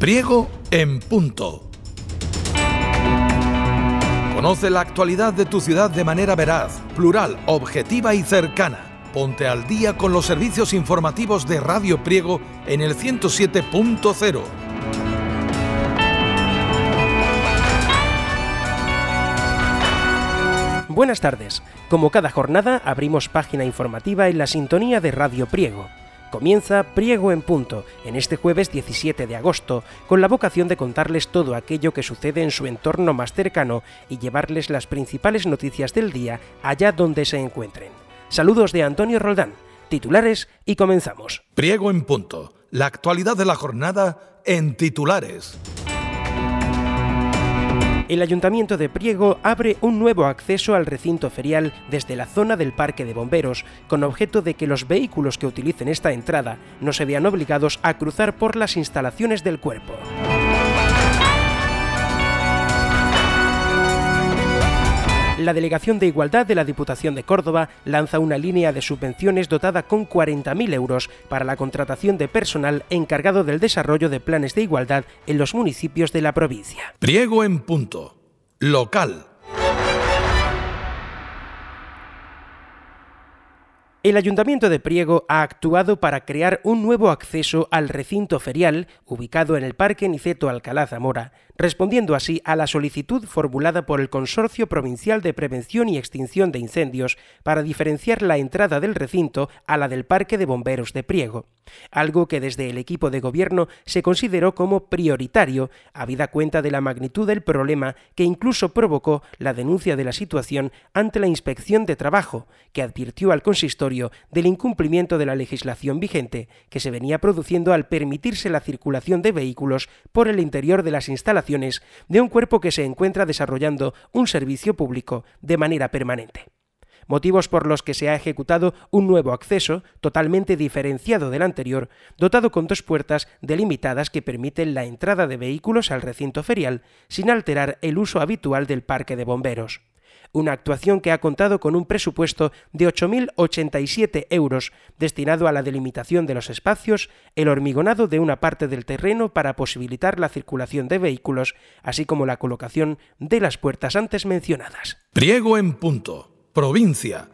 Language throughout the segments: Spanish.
Priego en punto. Conoce la actualidad de tu ciudad de manera veraz, plural, objetiva y cercana. Ponte al día con los servicios informativos de Radio Priego en el 107.0. Buenas tardes. Como cada jornada, abrimos página informativa en la sintonía de Radio Priego. Comienza Priego en punto, en este jueves 17 de agosto, con la vocación de contarles todo aquello que sucede en su entorno más cercano y llevarles las principales noticias del día allá donde se encuentren. Saludos de Antonio Roldán, titulares y comenzamos. Priego en punto, la actualidad de la jornada en titulares. El Ayuntamiento de Priego abre un nuevo acceso al recinto ferial desde la zona del Parque de Bomberos, con objeto de que los vehículos que utilicen esta entrada no se vean obligados a cruzar por las instalaciones del cuerpo. La Delegación de Igualdad de la Diputación de Córdoba lanza una línea de subvenciones dotada con 40.000 euros para la contratación de personal encargado del desarrollo de planes de igualdad en los municipios de la provincia. Priego en punto. Local. El Ayuntamiento de Priego ha actuado para crear un nuevo acceso al recinto ferial ubicado en el Parque Niceto Alcalá Zamora, respondiendo así a la solicitud formulada por el Consorcio Provincial de Prevención y Extinción de Incendios para diferenciar la entrada del recinto a la del Parque de Bomberos de Priego, algo que desde el equipo de gobierno se consideró como prioritario, habida cuenta de la magnitud del problema que incluso provocó la denuncia de la situación ante la Inspección de Trabajo, que advirtió al consistorio del incumplimiento de la legislación vigente que se venía produciendo al permitirse la circulación de vehículos por el interior de las instalaciones de un cuerpo que se encuentra desarrollando un servicio público de manera permanente. Motivos por los que se ha ejecutado un nuevo acceso, totalmente diferenciado del anterior, dotado con dos puertas delimitadas que permiten la entrada de vehículos al recinto ferial sin alterar el uso habitual del Parque de Bomberos. Una actuación que ha contado con un presupuesto de 8.087 euros destinado a la delimitación de los espacios, el hormigonado de una parte del terreno para posibilitar la circulación de vehículos, así como la colocación de las puertas antes mencionadas. Priego en punto. Provincia.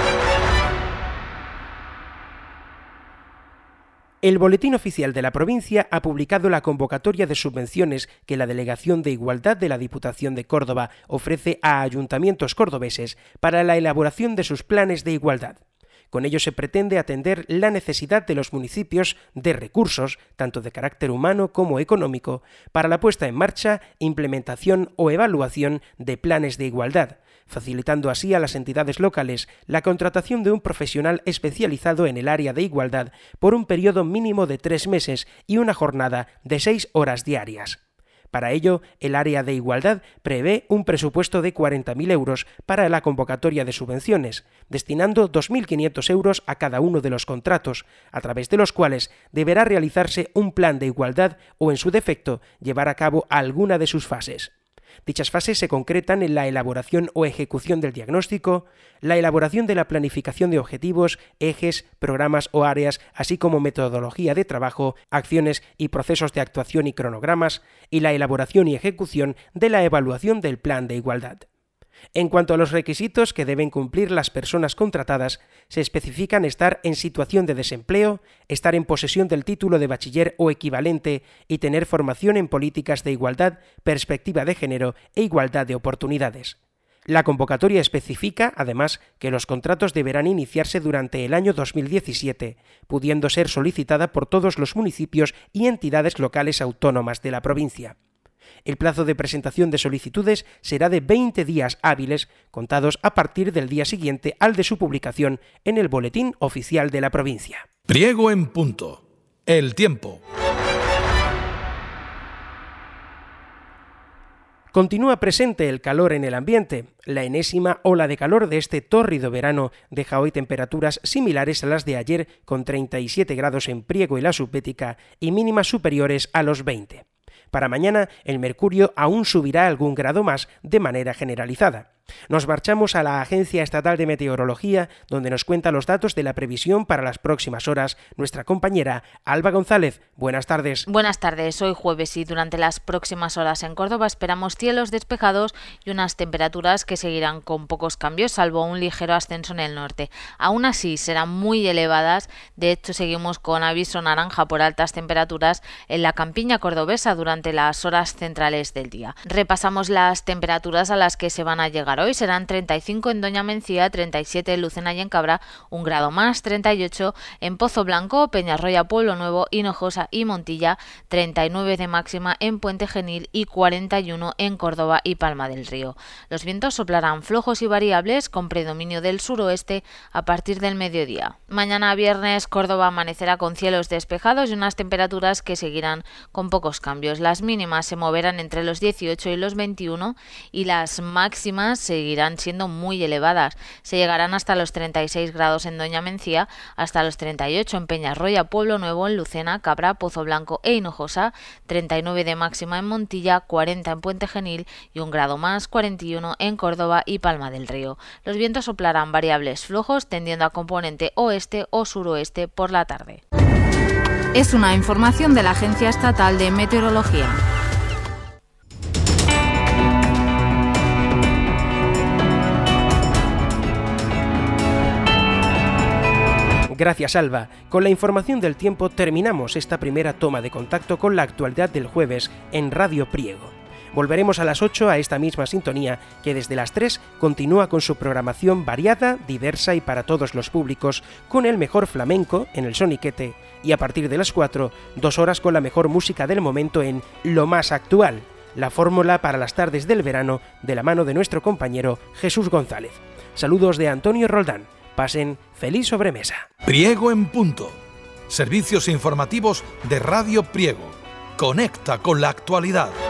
El Boletín Oficial de la Provincia ha publicado la convocatoria de subvenciones que la Delegación de Igualdad de la Diputación de Córdoba ofrece a ayuntamientos cordobeses para la elaboración de sus planes de igualdad. Con ello se pretende atender la necesidad de los municipios de recursos, tanto de carácter humano como económico, para la puesta en marcha, implementación o evaluación de planes de igualdad, facilitando así a las entidades locales la contratación de un profesional especializado en el área de igualdad por un periodo mínimo de 3 meses y una jornada de 6 horas diarias. Para ello, el área de igualdad prevé un presupuesto de 40.000 euros para la convocatoria de subvenciones, destinando 2.500 euros a cada uno de los contratos, a través de los cuales deberá realizarse un plan de igualdad o, en su defecto, llevar a cabo alguna de sus fases. Dichas fases se concretan en la elaboración o ejecución del diagnóstico, la elaboración de la planificación de objetivos, ejes, programas o áreas, así como metodología de trabajo, acciones y procesos de actuación y cronogramas, y la elaboración y ejecución de la evaluación del plan de igualdad. En cuanto a los requisitos que deben cumplir las personas contratadas, se especifican estar en situación de desempleo, estar en posesión del título de bachiller o equivalente y tener formación en políticas de igualdad, perspectiva de género e igualdad de oportunidades. La convocatoria especifica, además, que los contratos deberán iniciarse durante el año 2017, pudiendo ser solicitada por todos los municipios y entidades locales autónomas de la provincia. El plazo de presentación de solicitudes será de 20 días hábiles, contados a partir del día siguiente al de su publicación en el Boletín Oficial de la Provincia. Priego en punto. El tiempo. Continúa presente el calor en el ambiente. La enésima ola de calor de este tórrido verano deja hoy temperaturas similares a las de ayer, con 37 grados en Priego y la Subbética y mínimas superiores a los 20. Para mañana, el mercurio aún subirá algún grado más de manera generalizada. Nos marchamos a la Agencia Estatal de Meteorología, donde nos cuenta los datos de la previsión para las próximas horas nuestra compañera Alba González. Buenas tardes. Buenas tardes, hoy jueves y durante las próximas horas en Córdoba esperamos cielos despejados y unas temperaturas que seguirán con pocos cambios, salvo un ligero ascenso en el norte. Aún así serán muy elevadas, de hecho seguimos con aviso naranja por altas temperaturas en la campiña cordobesa durante las horas centrales del día. Repasamos las temperaturas a las que se van a llegar hoy. Serán 35 en Doña Mencía, 37 en Lucena y en Cabra, 1 grado más, 38 en Pozo Blanco, Peñarroya, Pueblo Nuevo, Hinojosa y Montilla, 39 de máxima en Puente Genil y 41 en Córdoba y Palma del Río. Los vientos soplarán flojos y variables con predominio del suroeste a partir del mediodía. Mañana viernes Córdoba amanecerá con cielos despejados y unas temperaturas que seguirán con pocos cambios. Las mínimas se moverán entre los 18 y los 21 y las máximas seguirán siendo muy elevadas. Se llegarán hasta los 36 grados en Doña Mencía, hasta los 38 en Peñarroya, Pueblo Nuevo, en Lucena, Cabra, Pozo Blanco e Hinojosa, 39 de máxima en Montilla, 40 en Puente Genil y 1 grado más, 41 en Córdoba y Palma del Río. Los vientos soplarán variables flojos tendiendo a componente oeste o suroeste por la tarde. Es una información de la Agencia Estatal de Meteorología. Gracias, Alba. Con la información del tiempo terminamos esta primera toma de contacto con la actualidad del jueves en Radio Priego. Volveremos a las 8 a esta misma sintonía que desde las 3 continúa con su programación variada, diversa y para todos los públicos, con el mejor flamenco en el Soniquete y a partir de las 4, 2 horas con la mejor música del momento en Lo Más Actual, la fórmula para las tardes del verano de la mano de nuestro compañero Jesús González. Saludos de Antonio Roldán. Pasen feliz sobremesa. Priego en punto. Servicios informativos de Radio Priego. Conecta con la actualidad.